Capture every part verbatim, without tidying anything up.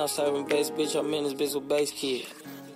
I'm serving bass, bitch. I'm in this bitch with bass kid.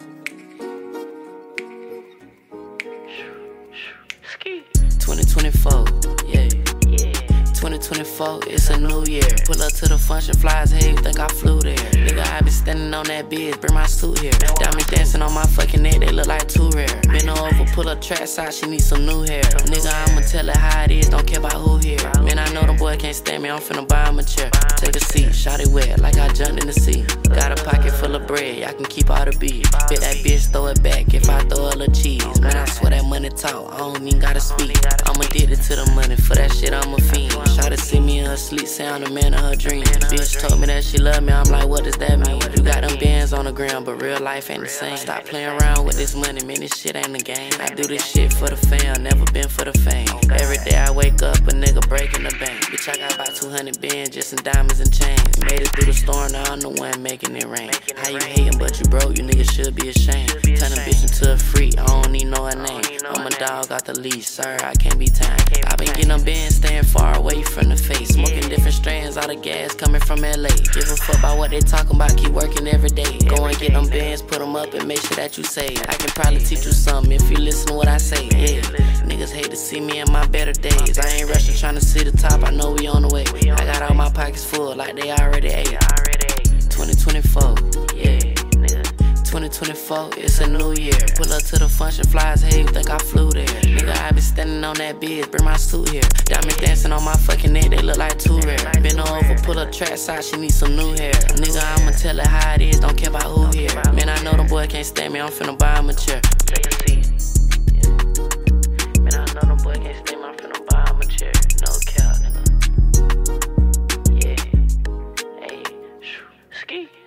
twenty twenty-four, yeah. twenty twenty-four, it's a new year. Pull up to the function, flies, hey, you think I flew there? Nigga, I been standing on that bitch, bring my suit here. Diamonds dancing on my fucking neck, they look like too rare. Bend her over, pull her tracks out, she need some new hair. Nigga, I'ma tell her how it is, don't care about who here. Man, I know the boy can't stand me, I'm finna buy him a chair. Take a seat, shot it wet, like I jumped in the sea. Got a pocket full of bread, I can keep all the beef. Bit that bitch, throw it back if I throw a little cheese. Man, I swear that money talk, I don't even gotta speak. I'm addicted to the money, for that shit I'm a fiend. Try to see me in her sleep, say I'm the man of her dreams. Bitch told me that she love me, I'm like, what does that mean? You got them bands on the ground, but real life ain't the same. Stop playing around with this money, man, this shit ain't a game. I do this shit for the fam, never been for the fame. Every day I wake up, a nigga breaking the bank. Bitch, I got about two hundred bands just in diamonds and chains. Made it through the storm, now I'm the one making it rain. How you hating, but you broke, you niggas should be ashamed. Turn a bitch into a freak, I don't need no her name. I'm a dog off the leash, sir, I can't be tamed. I been getting them bands, staying far away from the face. Smoking different strands, all the gas coming from L A. Give a fuck about what they talking about, keep working every day. Go and get them bands, put them up and make sure that you save. I can probably teach you something if you listen to what I say, yeah. Niggas hate to see me in my better days. I ain't rushing trying to see the top, I know we on the way. I got all my pockets full like they already ate. twenty twenty-four, yeah. twenty twenty-four, it's a new year. Pull up to the function, flies, hey, you think I flew there? Nigga, I been standing on that bitch, bring my suit here. Diamonds dancing on my fucking neck, they look like too rare. Bend her over, pull her tracks out, she need some new hair. Nigga, I'ma tell her how it is, don't care about who here. Man, I know the boy can't stand me, I'm finna buy him a chair. Take a seat. Man, I know the boy can't stand me, I'm finna buy him a chair. No cap, nigga. Yeah. Hey, ski.